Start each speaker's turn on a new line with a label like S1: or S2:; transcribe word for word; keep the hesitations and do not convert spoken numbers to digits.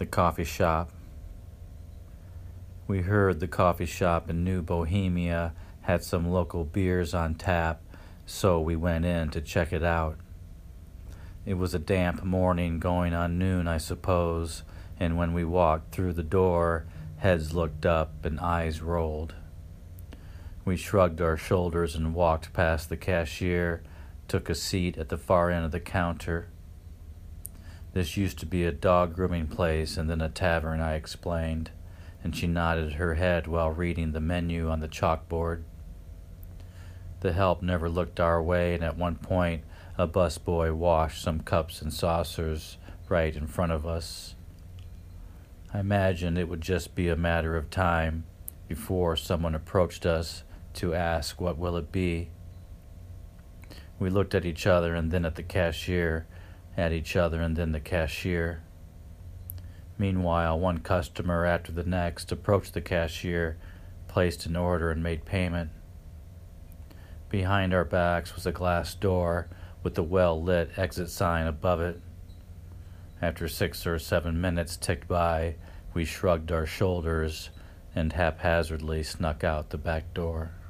S1: The coffee shop. We heard the coffee shop in New Bohemia had some local beers on tap, so we went in to check it out. It was a damp morning going on noon, I suppose, and when we walked through the door, heads looked up and eyes rolled. We shrugged our shoulders and walked past the cashier, took a seat at the far end of the counter. This used to be a dog grooming place and then a tavern, I explained, and she nodded her head while reading the menu on the chalkboard. The help never looked our way, and at one point a busboy washed some cups and saucers right in front of us. I imagined it would just be a matter of time before someone approached us to ask what will it be. We looked at each other and then at the cashier, at each other and then the cashier. Meanwhile, one customer after the next approached the cashier, placed an order, and made payment. Behind our backs was a glass door with a well-lit exit sign above it. After six or seven minutes ticked by, we shrugged our shoulders and haphazardly snuck out the back door.